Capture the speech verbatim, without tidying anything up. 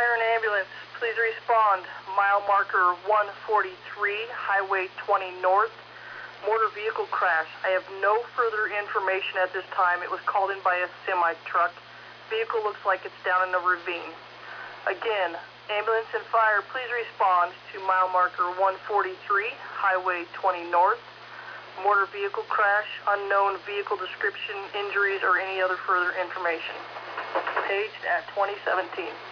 Fire and ambulance, please respond. Mile marker one forty-three, Highway twenty North, motor vehicle crash. I have no further information at this time. It was called in by a semi-truck. Vehicle looks like it's down in a ravine. Again, ambulance and fire, please respond to mile marker one forty-three, Highway twenty North, motor vehicle crash, unknown vehicle description, injuries, or any other further information. Paged at twenty seventeen.